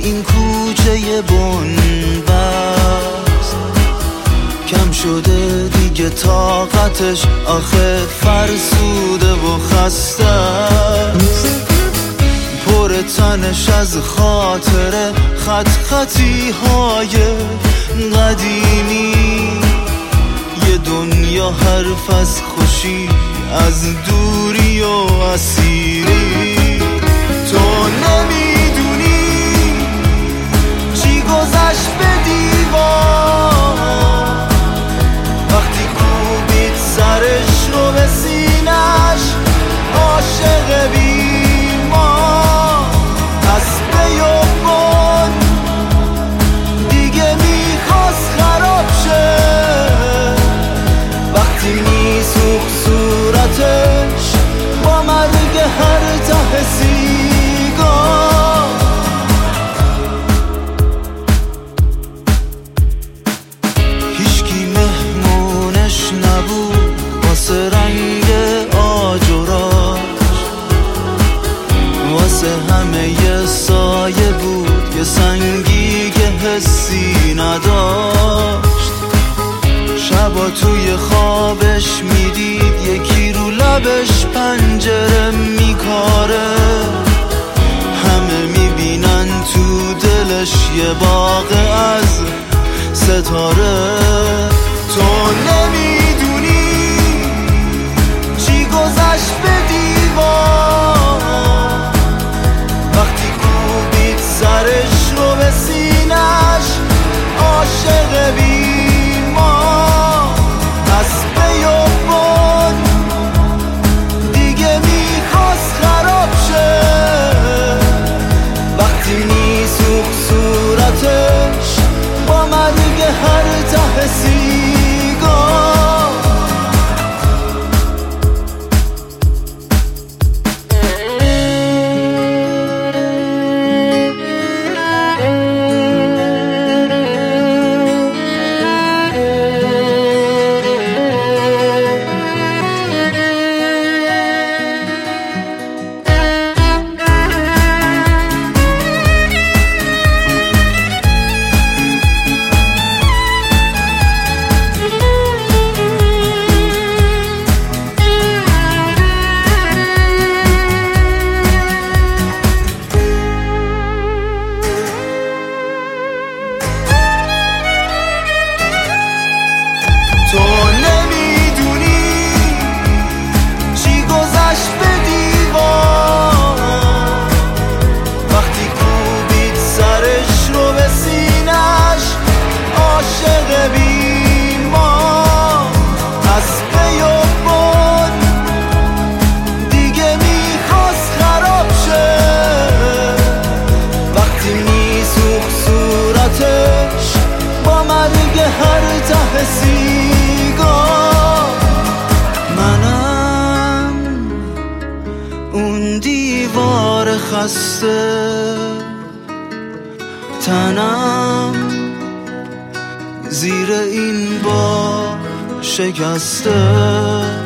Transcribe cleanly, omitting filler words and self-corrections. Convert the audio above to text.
این کوچه بنبست کم شده دیگه طاقتش، آخه فرسوده و خسته است. پر تنش از خاطره، خط خطی های قدیمی، یه دنیا حرف از خوشی، از دوری و اسیری. تو نمیدونی چی گذشت به دیوار وقتی کوبید سرش رو به سینش. عاشق بیمار از بیابان دیگه میخواست خراب شه وقتی میسوخت صورتش با مرگ هر ته سیگار. هیچکی مهمونش نبود واسه رنگ آجوراش، واسه همه یه سایه بود، یه سنگی که حسی نداشت. شبا توی خوابش میدید یکی رو لبش پنجره میکاره، همه میبینن تو دلش یه باغ از ستاره. تو نمیدونی چی گذشت به دیوار وقتی کوبید سرش رو به سینش. عاشق بیمار از بیابان دیگه میخواست خراب شه وقتی میسوخت صورتش با مرگ هر ته سیگار. تو نمیدونی چی گذشت به دیوار وقتی کوبید سرش رو به سینش. عاشق بیمار از بیابان دیگه میخواست خراب شه وقتی میسوخت صورتش با مرگ هر ته سیگار. منم اون دیوار خسته، تنم زیر این بار شکسته.